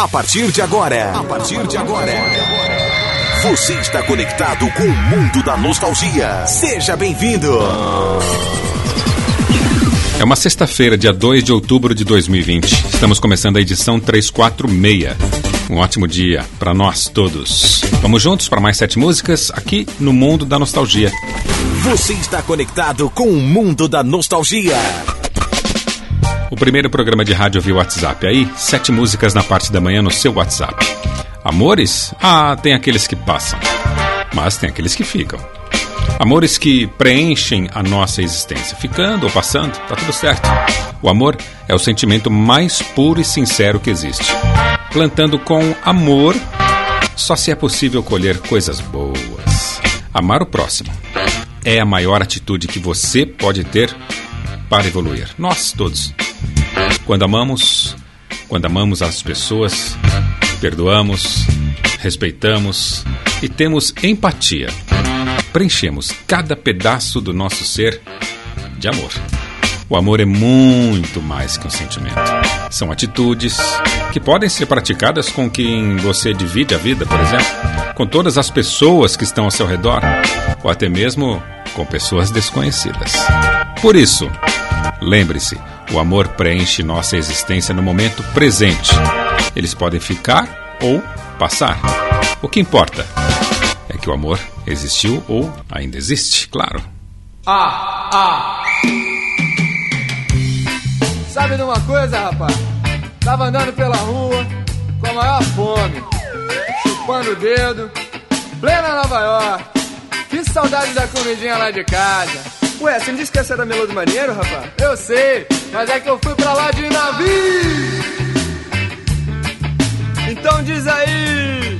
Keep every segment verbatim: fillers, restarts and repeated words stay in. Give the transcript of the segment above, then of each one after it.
A partir de agora, a partir de agora, você está conectado com o mundo da nostalgia. Seja bem-vindo. É uma sexta-feira, dia dois de outubro de dois mil e vinte. Estamos começando a edição trezentos e quarenta e seis. Um ótimo dia para nós todos. Vamos juntos para mais sete músicas aqui no Mundo da Nostalgia. Você está conectado com o mundo da nostalgia. O primeiro programa de rádio via WhatsApp. Aí, sete músicas na parte da manhã no seu WhatsApp. Amores? Ah, tem aqueles que passam. Mas tem aqueles que ficam. Amores que preenchem a nossa existência. Ficando ou passando, tá tudo certo. O amor é o sentimento mais puro e sincero que existe. Plantando com amor, só se é possível colher coisas boas. Amar o próximo é a maior atitude que você pode ter para evoluir. Nós todos. Quando amamos, quando amamos as pessoas, perdoamos, respeitamos e temos empatia, preenchemos cada pedaço do nosso ser de amor. O amor é muito mais que um sentimento. São atitudes que podem ser praticadas com quem você divide a vida, por exemplo, com todas as pessoas que estão ao seu redor, ou até mesmo com pessoas desconhecidas. Por isso, lembre-se, o amor preenche nossa existência no momento presente. Eles podem ficar ou passar. O que importa é que o amor existiu ou ainda existe, claro. Ah, ah. Sabe de uma coisa, rapaz? Tava andando pela rua com a maior fome, chupando o dedo, plena Nova York. Que saudade da comidinha lá de casa. Ué, você não disse que essa era Melô do Marinheiro, rapaz? Eu sei, mas é que eu fui pra lá de navio. Então diz aí.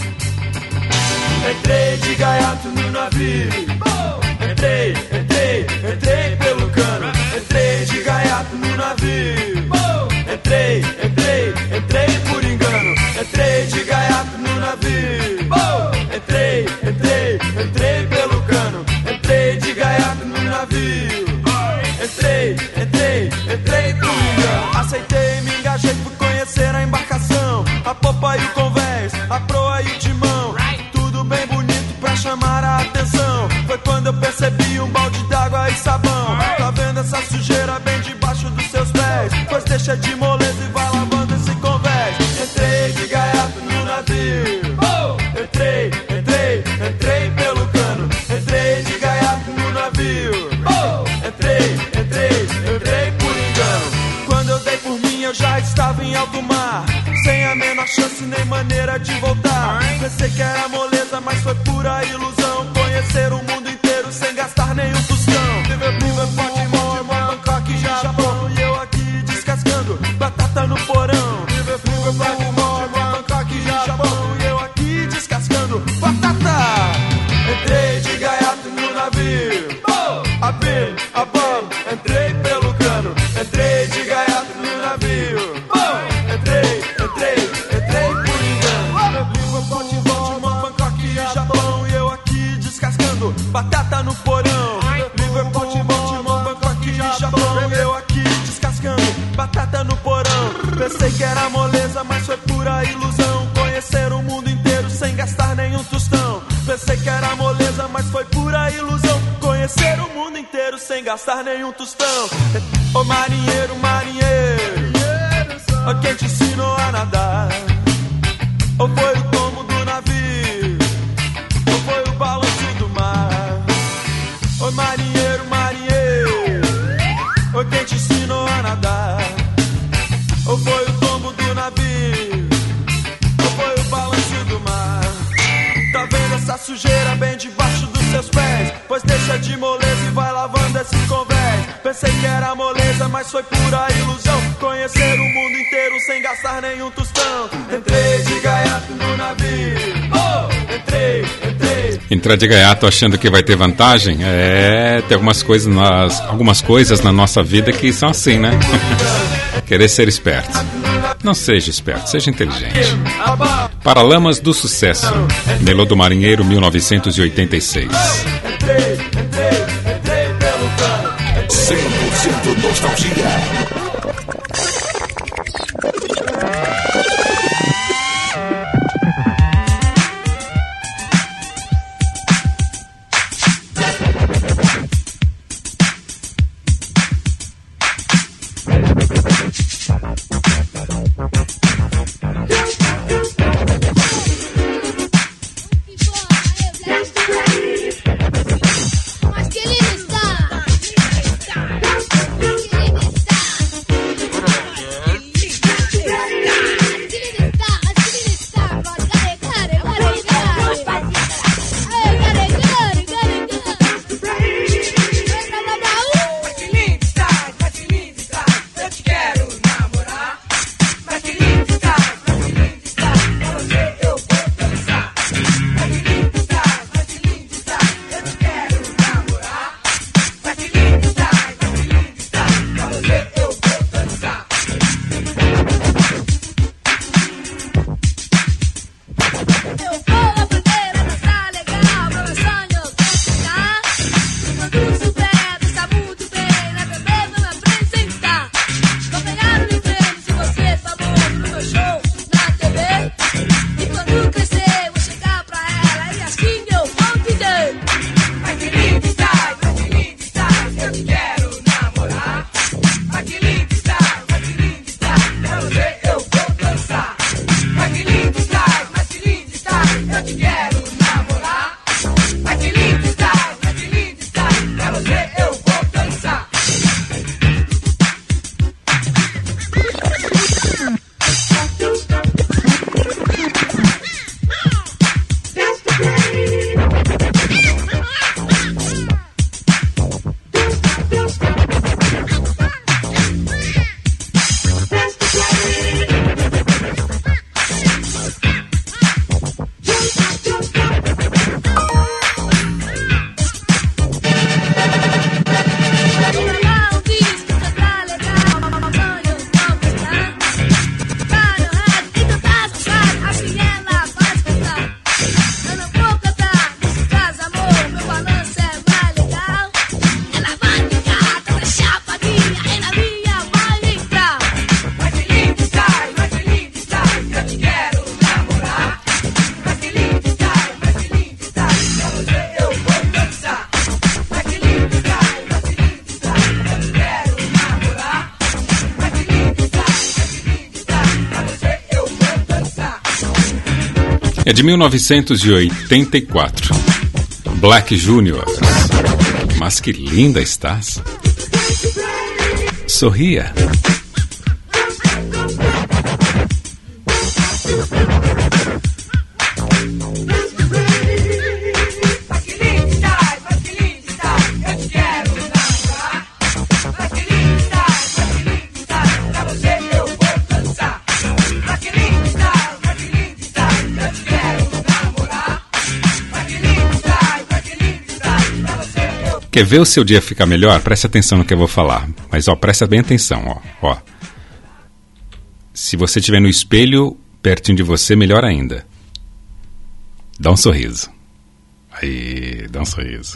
Entrei de gaiato no navio. Entrei, entrei, entrei pelo cano. Entrei de gaiato no navio. Entrei, entrei, entrei por engano. Entrei de gaiato no navio. Entrei, entrei, entrei pelo cano. Entrei de gaiato no navio. Entrei, entrei, entrei por engano. Aceitei, me engajei, fui conhecer a embarcação, a popa e o convés, a proa e o timão. Tudo bem bonito pra chamar a atenção. Foi quando eu percebi um balde d'água e sabão. Tá vendo essa sujeira bem debaixo dos seus pés? Pois deixa de moleza e vai lavando esse convés. Entrei de gaiato no navio. Entrei, entrei, entrei pelo cano. Entrei de gaiato no navio. Entrei, entrei, entrei por engano. Quando eu dei por mim eu já estava em alto mar, sem a menor chance nem maneira de voltar. Pensei que era moleza, mas foi pura ilusão. Conhecer o mundo inteiro sem gastar nenhum tostão. Liverpool, Baltimore, Bangkok, Japão, e eu aqui descascando batata no porão. Liverpool, Baltimore, Bangkok, Japão, e eu aqui descascando batata. Entrei de gaiato no navio. Abri a bomba, entrei pelo cano. Entrei de gaiato no navio. Entrei, entrei, entrei por engano. Liverpool, Baltimore, Bangkok, Japão, e eu aqui descascando batata no porão. Liverpool, Baltimore, Bangkok, Japão, e eu aqui descascando batata no porão. Pensei que era moleza, mas foi pura ilusão. Conhecer o mundo inteiro sem gastar nenhum tostão. Pensei que era moleza, mas foi pura ilusão. Conhecer o mundo inteiro sem gastar nenhum tostão. Ô marinheiro, marinheiro, quem te ensinou a nadar? Ou foi o tomo do navio? Ou foi o balanço do mar? Ô marinheiro, marinheiro, quem te ensinou a nadar? Ou foi o tombo do navio? Ou foi o balanço do mar? Tá vendo essa sujeira bem debaixo dos seus pés? Pois deixa de moleza e vai lavando esse convés. Pensei que era moleza, mas foi pura ilusão. Conhecer o mundo inteiro sem gastar nenhum tostão. Entrei de gaiato no navio. Oh, entrei, entrei. Entrar de gaiato achando que vai ter vantagem? É, tem algumas coisas, nas, algumas coisas na nossa vida que são assim, né? Querer ser esperto. Não seja esperto, seja inteligente. Paralamas do Sucesso. Melô do Marinheiro, mil novecentos e oitenta e seis. Entrei, entrei, entrei pelo cano. cem por cento nostalgia. É de mil novecentos e oitenta e quatro. Black Junior. Mas que linda estás. Sorria. Quer ver o seu dia ficar melhor? Preste atenção no que eu vou falar. Mas, ó, presta bem atenção, ó, ó. Se você estiver no espelho pertinho de você, melhor ainda. Dá um sorriso. Aí, dá um sorriso.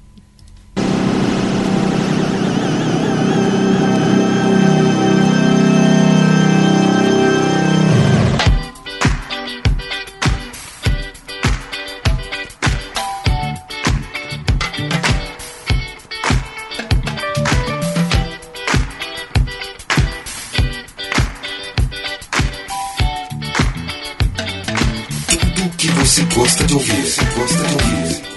Você gosta de ouvir, você gosta de ouvir.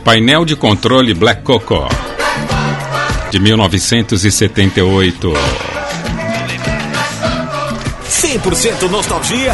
Painel de controle Black Coco, de mil novecentos e setenta e oito. cem por cento nostalgia.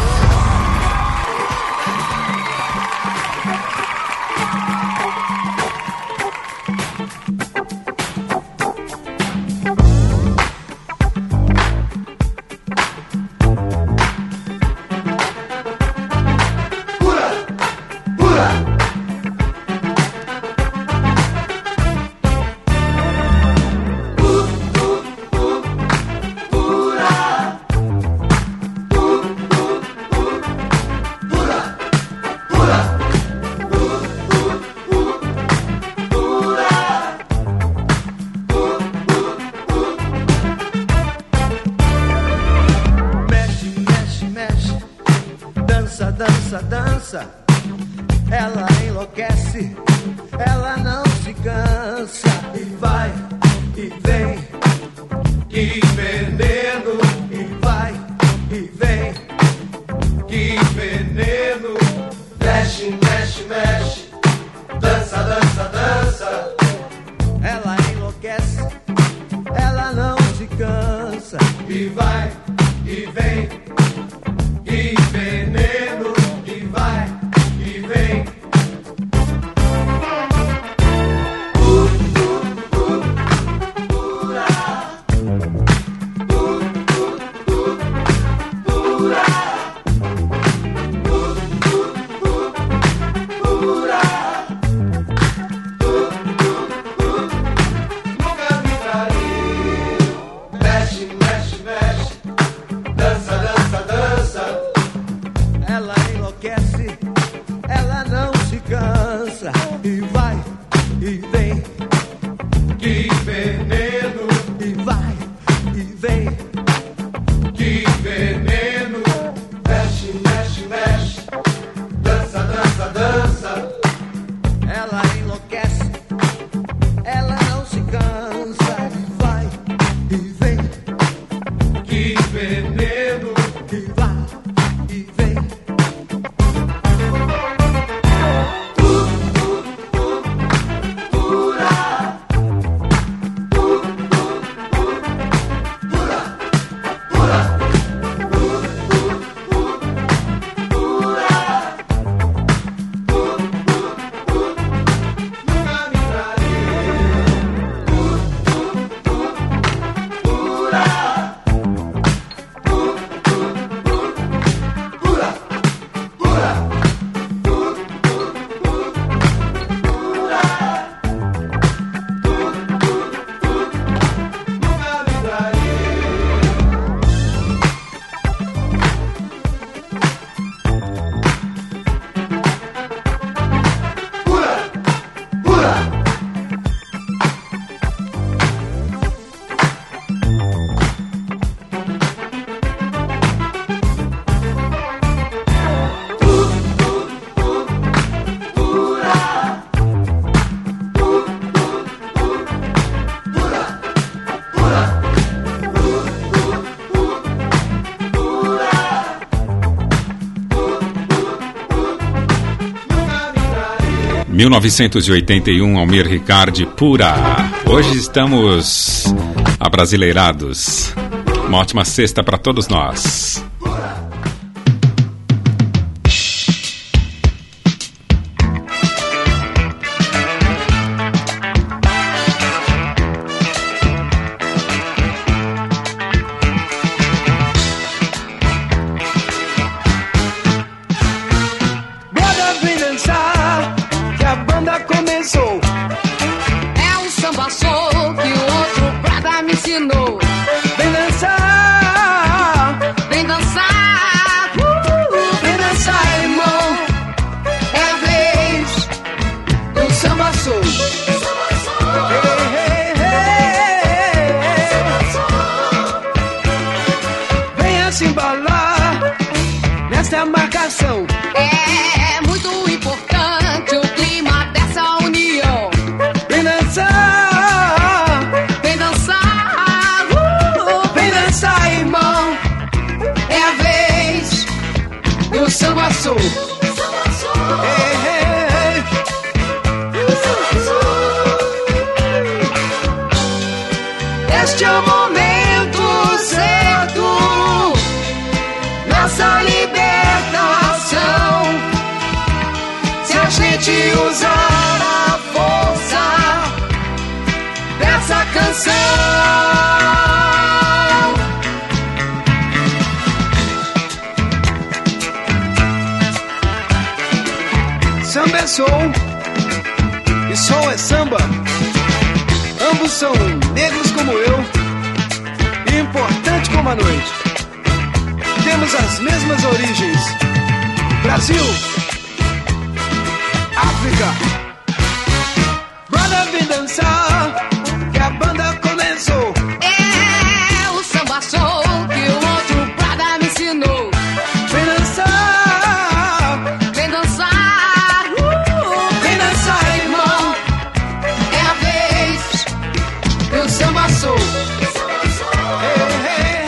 mil novecentos e oitenta e um, Almir Ricardi, Pura. Hoje estamos abrasileirados. Uma ótima sexta para todos nós. É muito importante o clima dessa união. Vem dançar, vem dançar, uh, vem dançar, irmão. É a vez do samba soul. Hey, hey, hey. Este é o momento certo, nossa libertação. Se a gente usar a força dessa canção. Samba é soul e soul é samba. Ambos são negros como eu e importante como a noite. Temos as mesmas origens: Brasil, África. Brother, vem dançar, que a banda começou. É o samba soul que o outro brother me ensinou. Vem dançar, Vem dançar, uh, vem dançar, irmão. é a vez do samba soul. Hey, hey,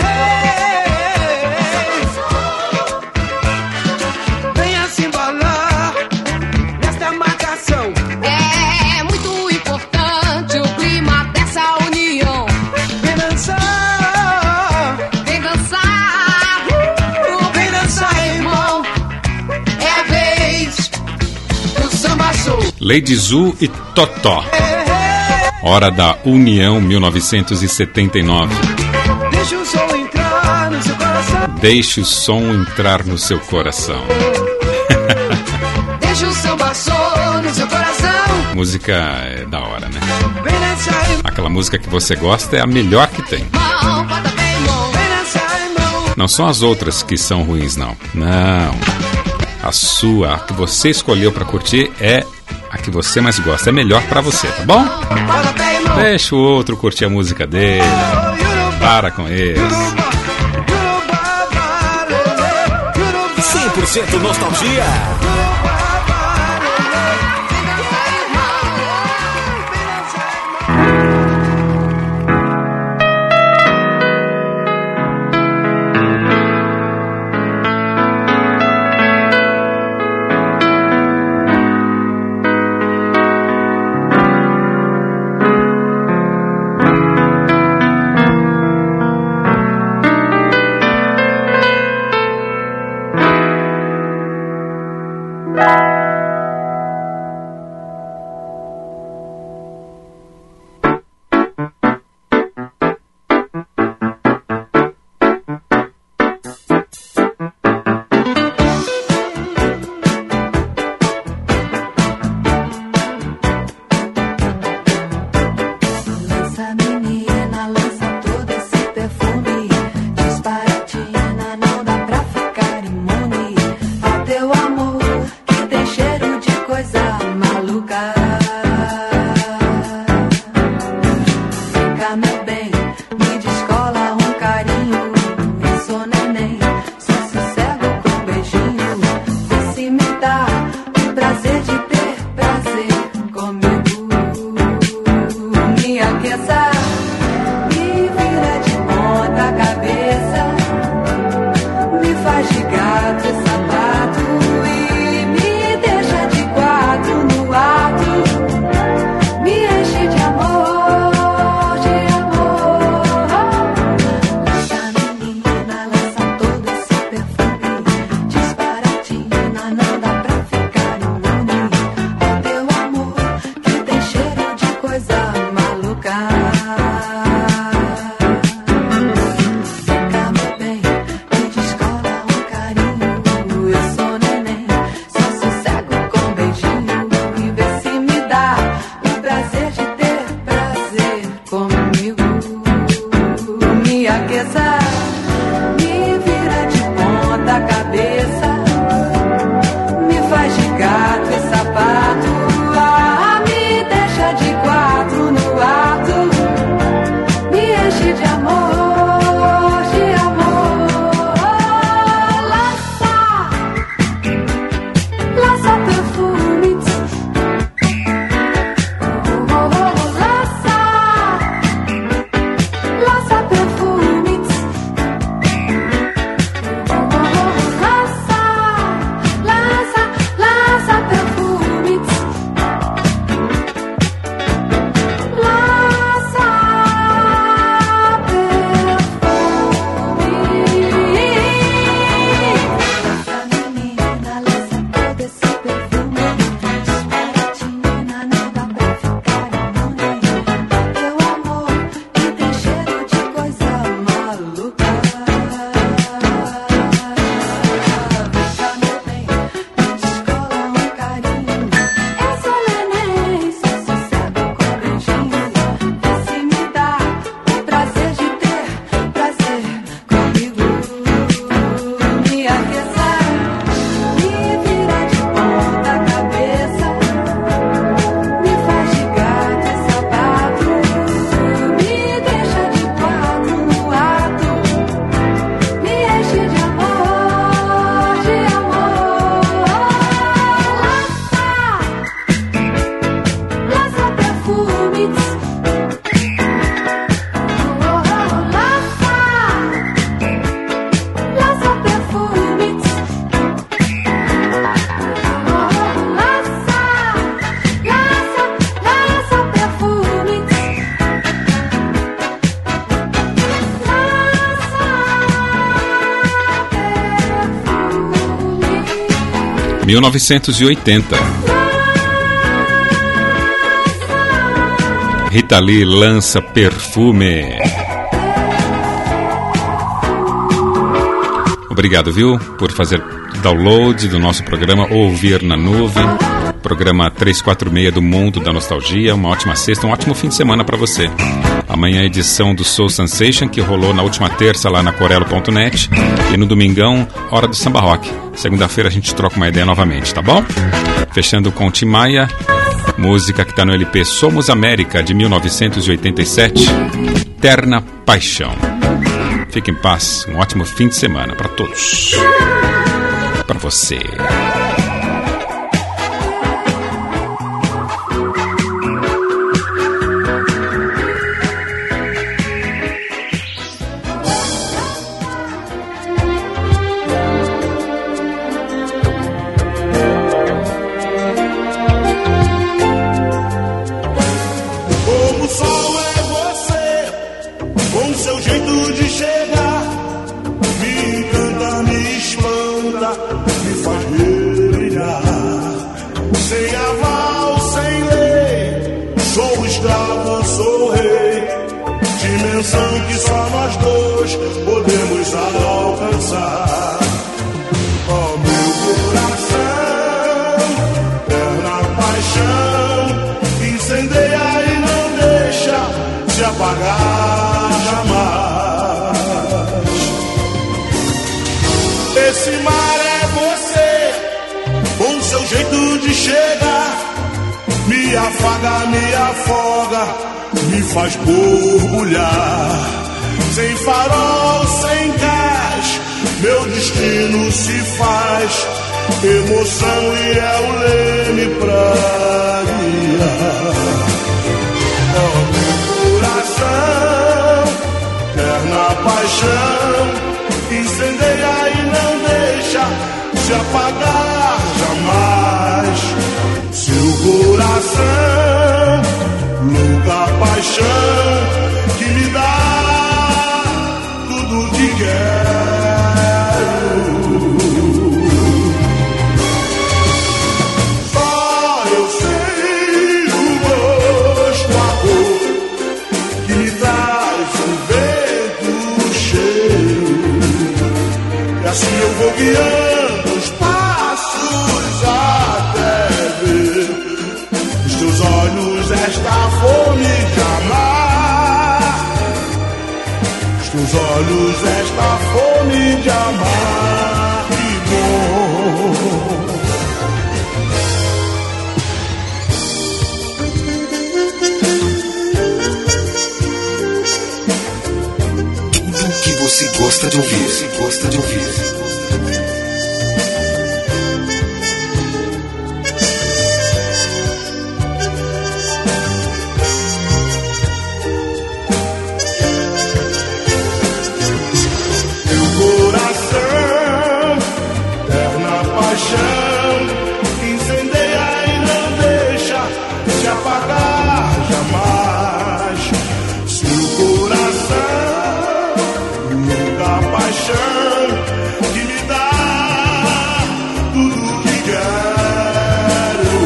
hey. Venha se embalar nesta marcação. É muito importante o clima dessa união. Vem dançar, Vem dançar, uh, vem dançar, irmão. é a vez do samba soul. Lady Zu e Totó. Hora da União mil novecentos e setenta e nove. Deixa o sol entrar no seu coração. Deixe o som entrar no seu coração. Deixa o samba soul no seu coração. Música é da hora, né? Vem dançar, irmão. Aquela música que você gosta é a melhor que tem. Mão, bota bem, mão. Vem dançar, irmão. Não são as outras que são ruins, não. Não. A sua, a que você escolheu pra curtir é a que você mais gosta. É melhor pra você, tá bom? Bota bem, irmão. Deixa o outro curtir a música dele. Para com eles. cem por cento nostalgia. mil novecentos e oitenta. Rita Lee lança Perfume. Obrigado, viu, por fazer download do nosso programa Ouvir na Nuvem. Programa trezentos e quarenta e seis do Mundo da Nostalgia. Uma ótima sexta, um ótimo fim de semana para você. Amanhã a edição do Soul Sensation, que rolou na última terça lá na corelo ponto net. E no domingão, Hora do Samba Rock. Segunda-feira a gente troca uma ideia novamente, tá bom? Fechando com Tim Maia, música que tá no L P Somos América, de mil novecentos e oitenta e sete, Terna Paixão. Fique em paz, um ótimo fim de semana para todos. Para você. Que só nós dois podemos alcançar. Oh, meu coração, terna paixão, incendeia e não deixa se apagar jamais. Esse mar é você, com seu jeito de chegar, me afaga, me afoga, me faz borbulhar. Sem farol, sem gás, meu destino se faz emoção e é o leme pra guiar. Oh, meu coração, terna paixão, incendeia e não deixa se apagar jamais. Seu coração, louca paixão que me dá tudo que quero. Só eu sei o gosto, a cor que me traz o vento, o cheiro. E assim eu vou guiando os passos até ver os teus olhos esta fome de amar. Os teus olhos esta fome de amar. Que bom. Tudo que você gosta de ouvir, você gosta de ouvir. Incendeia e não deixa se apagar jamais. Seu coração, louca paixão que me dá tudo que quero.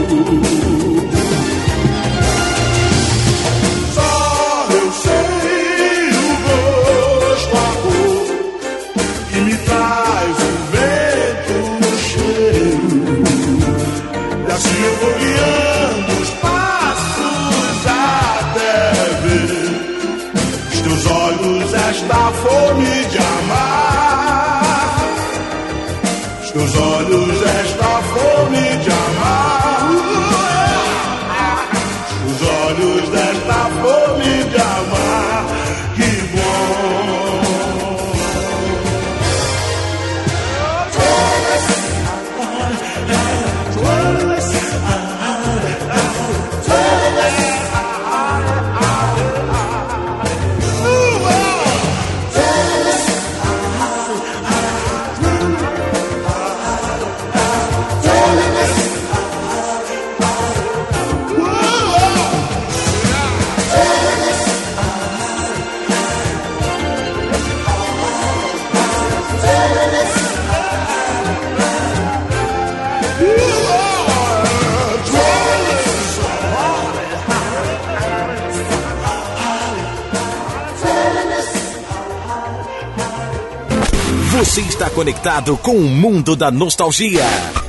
Só eu sei o gosto, a cor que me traz o vento, o cheiro. E assim eu vou guiando os passos até ver os teus olhos esta fome de amar. Os teus olhos esta fome de amar. Os olhos desta fome de amar. Que bom. Tell Você está conectado com o mundo da nostalgia.